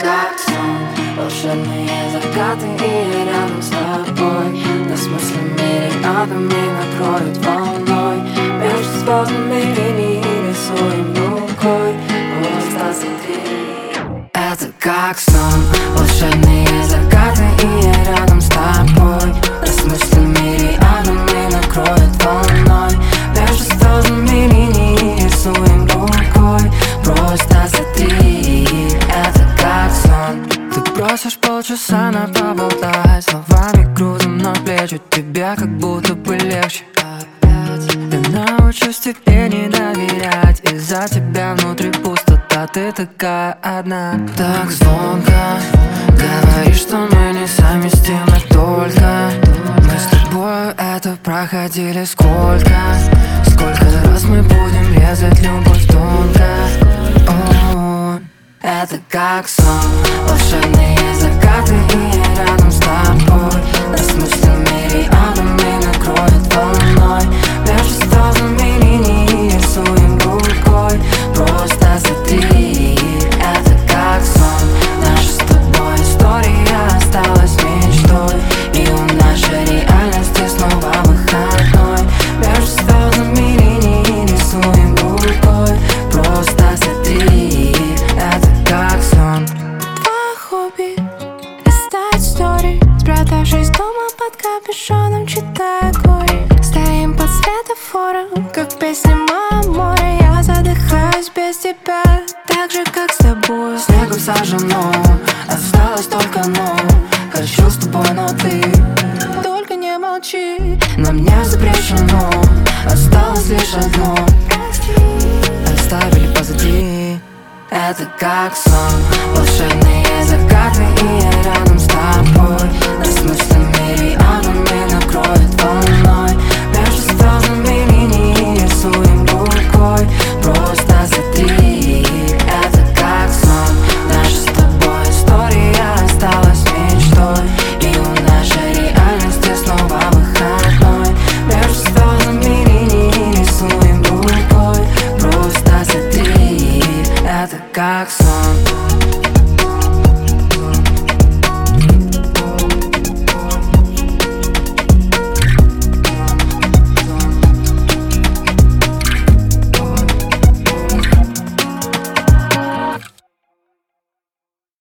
как сон, волшебные закаты, и я рядом с тобой. Нас мыслями рядами накроют волной. Между звездными линиями рисуем рукой. Просто смотри. Это как сон, волшебные закаты, и я рядом с тобой. Нас мыслями рядами накроют волной. Между звездными линиями рисуем рукой. Просто смотри. Это как сон. Ты просишь полчаса на поболтать, словами грузом на плечи, тебе как будто бы легче. Я научусь тебе не доверять, из-за тебя внутри пустота. Ты такая одна, так звонко говоришь, что мы несовместимы. Только мы с тобой это проходили сколько раз мы будем резать любовь тонко. Это как сон, волшебные закаты, и я рядом с тобой. Нас мыслями рядами накроет волной. Между звездными линиями рисуем рукой. Просто смотри. Это как сон, наша с тобой история осталась мечтой. И у нашей реальности снова выходной. Между звездными линиями рисуем рукой. Просто смотри. Это как сон. Твое хобби — листать стори, спрятавшись дома под капюшоном, читая горе. Стоим под светофором, как песня «Мое море». Я задыхаюсь без тебя, так же, как с тобой. Снегом сожжено, осталось только «но». Хочу с тобой, но ты Только не молчи. нам не запрещено. Осталось лишь одно, оставили позади. Это как сон, волшебные закаты, и я рядом с тобой. Нас мыслями рядами накроет волной. Между звездными линиями рисуем рукой. Просто смотри. Это как сон, наша с тобой история осталась мечтой. И у нашей реальности снова выходной. Между звездными линиями рисуем рукой. Просто смотри. Это как сон.